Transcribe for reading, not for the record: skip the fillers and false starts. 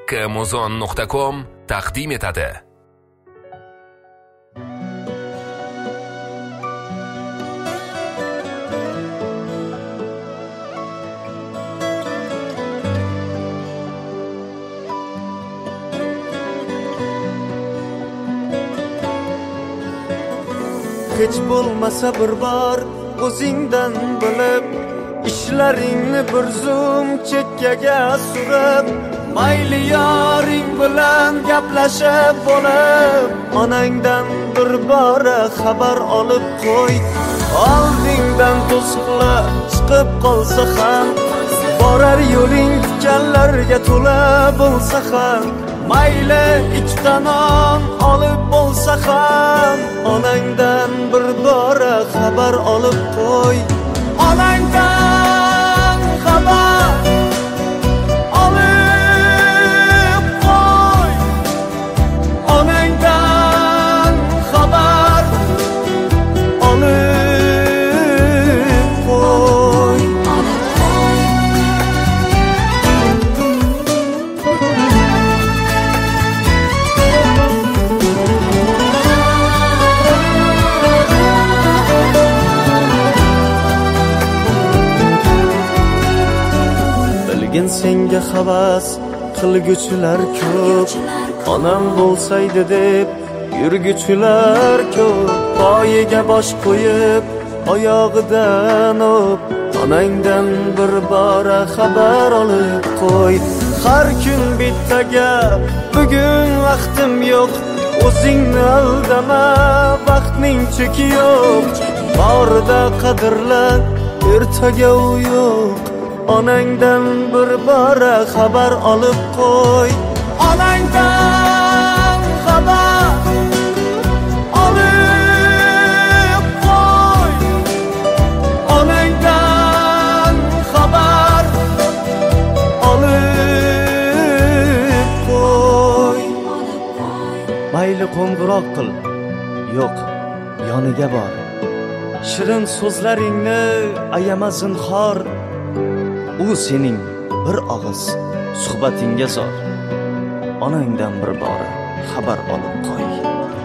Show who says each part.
Speaker 1: kmuzon.com taqdim etadi.
Speaker 2: Hech bo'lmasa bir bor o'zingdan bilib, ishlaringni bir zum chekkaga surib, mayli yoring bilan gaplashib bo'lib, onangdan bir bora xabar olib qo'y. Oldingdan to'siqlar chiqib qolsa ham, borar yo'ling tikanlarga to'la bo'lsa ham, mayli ikkita non olib bo'lsa ham, onangdan bir bora xabar olib qo'y. Onangdan xabar olib qo'y. Onangdan xabar olib qo'y. Senga havas qilguchilar ko'p, onam bo'lsaydi deb yurguchilar ko'p. Poyiga bosh qo'yib, oyog'idan o'p, onangdan bir bora xabar olib qo'y. Har kun bitta gap, bugun vaqtim yo'q, o'zingni aldama, vaqtning cheki yo'q. Borida qadrla, ertaga u yo'q. Onangdan bir bora xabar olib qo'y. Onangdan xabar olib qo'y. Onangdan xabar olib qo'y. Mayli qo'ng'iroq qil, yo'q, yoniga bor. Shirin so'zlaringni ayama zinhor. U sening bir og'iz suhbatingga zor. Onangdan bir bora xabar olib qo'y.